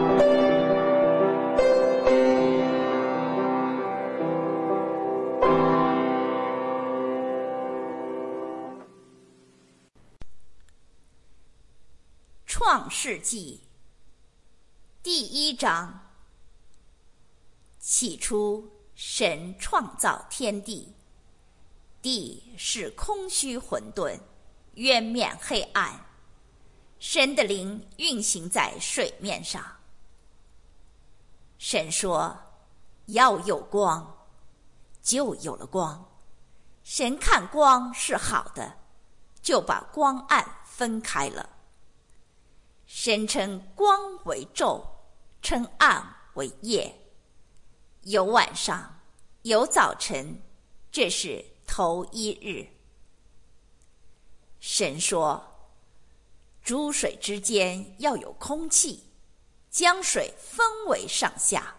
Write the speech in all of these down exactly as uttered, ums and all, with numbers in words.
创世纪第一章。起初，神创造天地，地是空虚混沌，渊面黑暗，神的灵运行在水面上。神说：要有光，就有了光。神看光是好的，就把光暗分开了。神称光为昼，称暗为夜。有晚上，有早晨，这是头一日。神说：诸水之间要有空气，将水分为上下。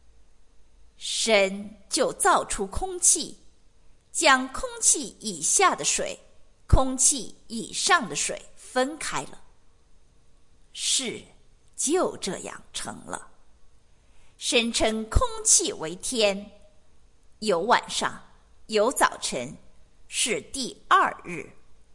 神就造出空气，将空气以下的水、空气以上的水分开了。事就这样成了。神称空气为天，有晚上，有早晨，是第二日。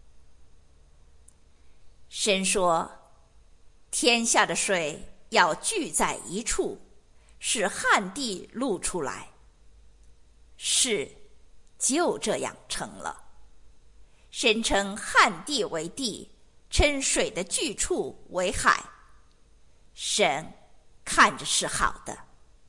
神说：天下的水要聚在一处，使旱地露出来。事就这样成了。神称旱地为地，称水的聚处为海。神看着是好的。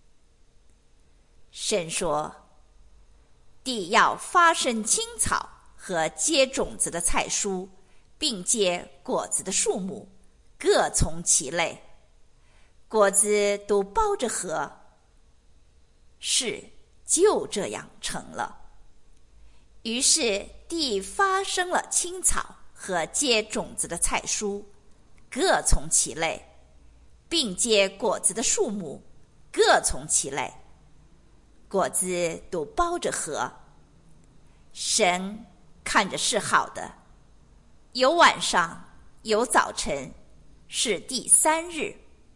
神说：地要发生青草和结种子的菜蔬，并结果子的树木，各从其类，果子都包着核。事就这样成了。于是地发生了青草和结种子的菜蔬，各从其类，并结果子的树木，各从其类，果子都包着核。神看着是好的。有晚上，有早晨，是第三日。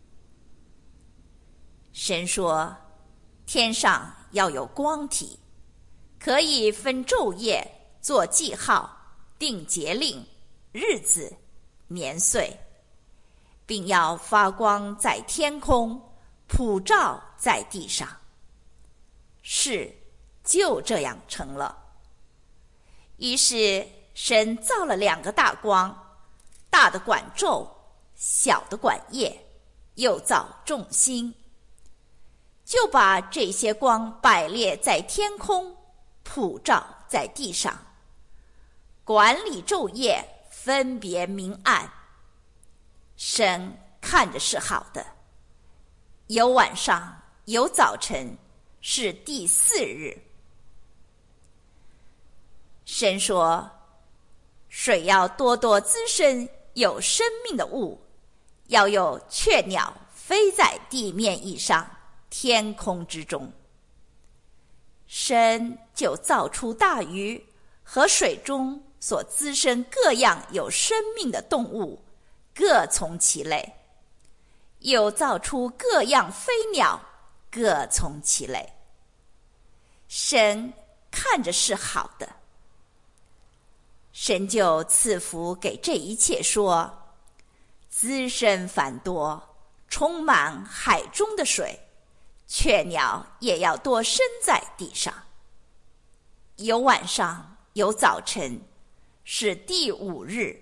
神说：天上要有光体，可以分昼夜，做记号，定节令、日子、年岁，并要发光在天空，普照在地上。事就这样成了。于是神造了两个大光，大的管昼，小的管夜，又造众星，就把这些光摆列在天空，普照在地上，管理昼夜，分别明暗。神看着是好的。有晚上，有早晨，是第四日。神说：水要多多滋生有生命的物，要有雀鸟飞在地面以上，天空之中。神就造出大鱼和水中所滋生各样有生命的动物，各从其类，又造出各样飞鸟，各从其类。神看着是好的。神就赐福给这一切，说：滋生繁多，充满海中的水，雀鸟也要多生在地上。有晚上，有早晨，是第五日。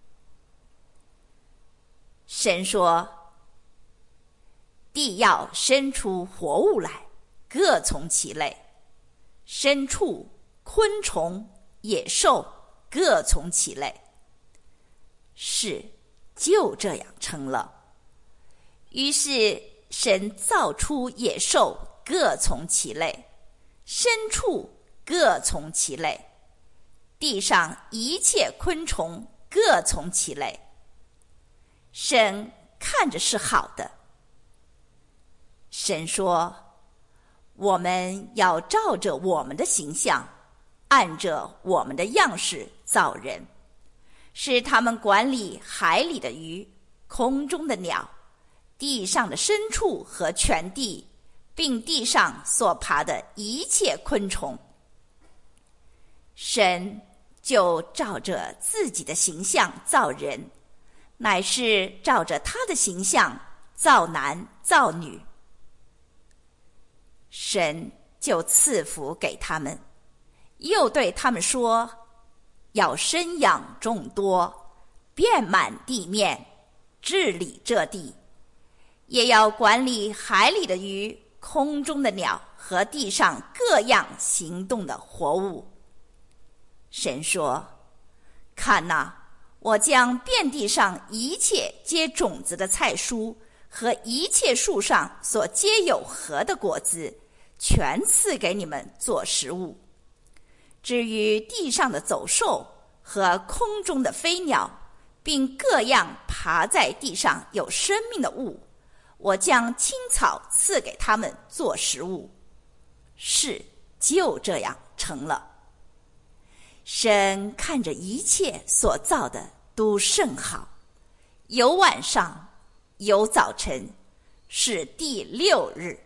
神说：地要生出活物来，各从其类，牲畜、昆虫、野兽，各从其类。事就这样成了。于是神造出野兽，各从其类，牲畜各从其类，地上一切昆虫各从其类。神看着是好的。神说：我们要照着我们的形象，按着我们的样式造人，使他们管理海里的鱼、空中的鸟、 地上的牲畜和全地，并地上所爬的一切昆虫。神就照着自己的形象造人，乃是照着他的形象造男造女。神就赐福给他们，又对他们说，要生养众多，遍满地面，治理这地，也要管理海里的鱼，空中的鸟和地上各样行动的活物。神说，看哪，我将遍地上一切结种子的菜蔬和一切树上所结有核的果子，全赐给你们做食物。至于地上的走兽和空中的飞鸟，并各样爬在地上有生命的物，我将青草赐给他们做食物。事就这样成了。神看着一切所造的都甚好，有晚上，有早晨，是第六日。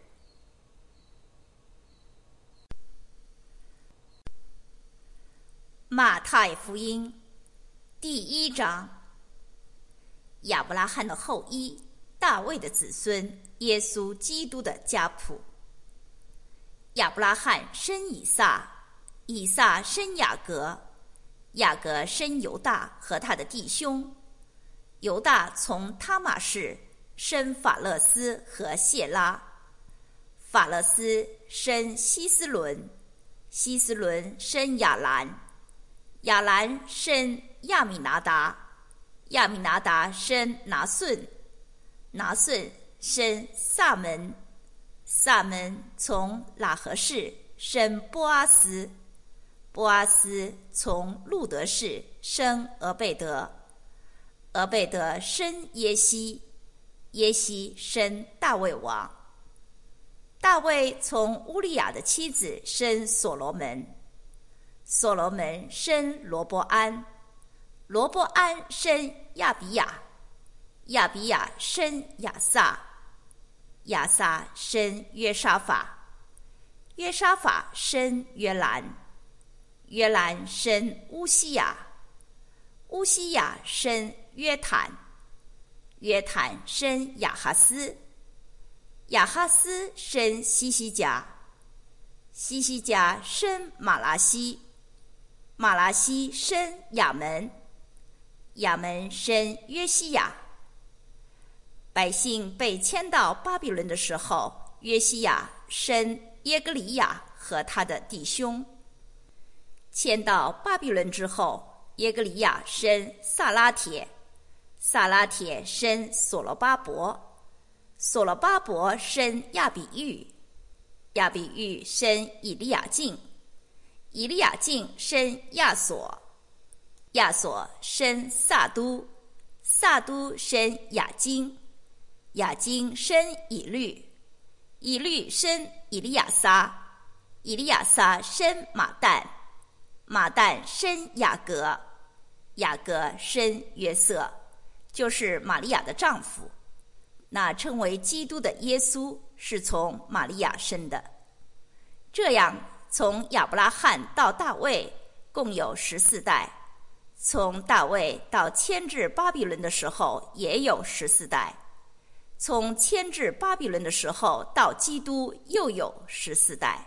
马太福音第一章。亚伯拉罕的后裔，大卫的子孙，耶稣基督的家谱。亚伯拉罕生以撒，以撒生雅各，雅各生犹大和他的弟兄。犹大从他玛氏生法勒斯和谢拉，法勒斯生希斯伦，希斯伦生亚兰，亚兰生亚米拿达，亚米拿达生拿顺，拿顺生撒门，撒门从拉合氏生波阿斯，波阿斯从路德氏生俄贝德，俄贝德生耶西，耶西生大卫王，大卫从乌利亚的妻子生所罗门，所罗门生罗波安，罗波安生亚比亚，亚比亚生亚撒，亚撒生约沙法，约沙法生约兰，约兰生乌西雅，乌西雅生约坦，约坦生亚哈斯，亚哈斯生西西家，西西家生马拉西，马拉西生亚门，亚门生约西亚。百姓被迁到巴比伦的时候，约西亚生耶格里亚和他的弟兄。迁到巴比伦之后，耶格里亚生萨拉铁，萨拉铁生所罗巴伯，所罗巴伯生亚比喻，亚比喻生以利亚敬，以利亚敬生亚索，亚索生撒都，撒都生雅金，雅金生以律，以律生以利亚撒，以利亚撒生马旦，马旦生雅各，雅各生约瑟，就是玛利亚的丈夫。那称为基督的耶稣是从玛利亚生的。这样，从亚伯拉罕到大卫共有十四代，从大卫到迁至巴比伦的时候也有十四代，从迁至巴比伦的时候到基督又有十四代。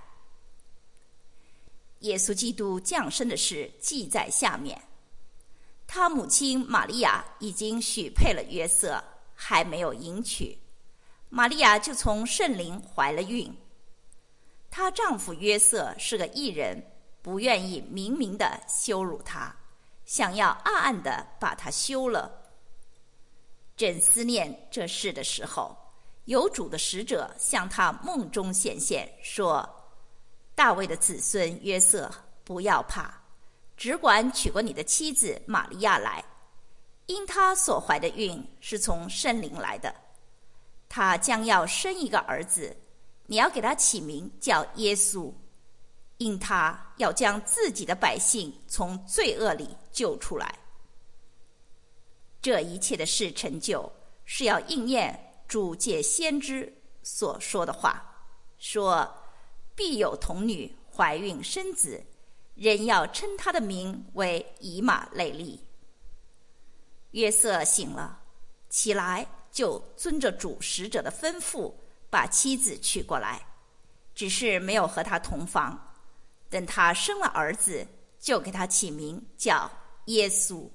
耶稣基督降生的事记在下面。他母亲玛利亚已经许配了约瑟，还没有迎娶，玛利亚就从圣灵怀了孕。她丈夫约瑟是个义人，不愿意明明地羞辱她，想要暗暗地把她休了。正思念这事的时候，有主的使者向他梦中显现，说：大卫的子孙约瑟，不要怕，只管娶过你的妻子玛利亚来，因她所怀的孕是从圣灵来的。她将要生一个儿子，你要给他起名叫耶稣，因他要将自己的百姓从罪恶里救出来。这一切的事成就，是要应验主借先知所说的话，说必有童女怀孕生子，人要称他的名为以马内利。约瑟醒了，起来就遵着主使者的吩咐，把妻子娶过来，只是没有和他同房。等他生了儿子，就给他起名叫耶稣。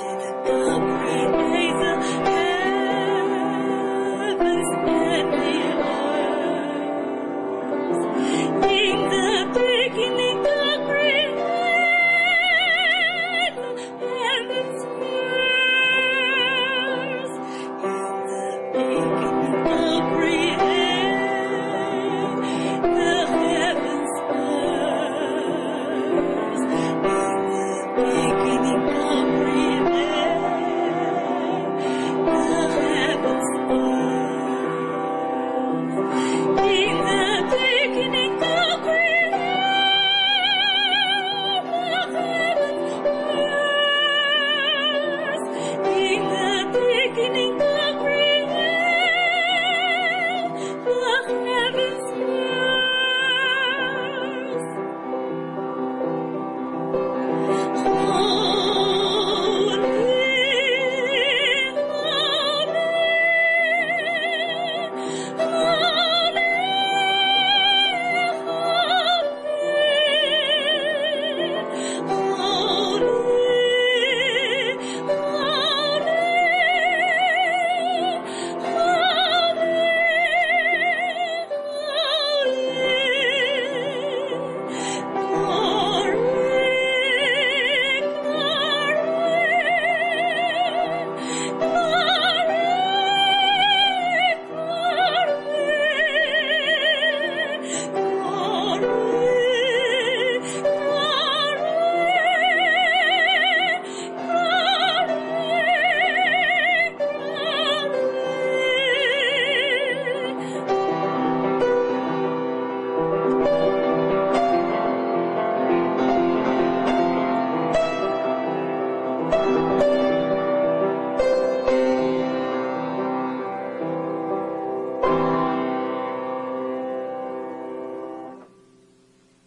Heavens and the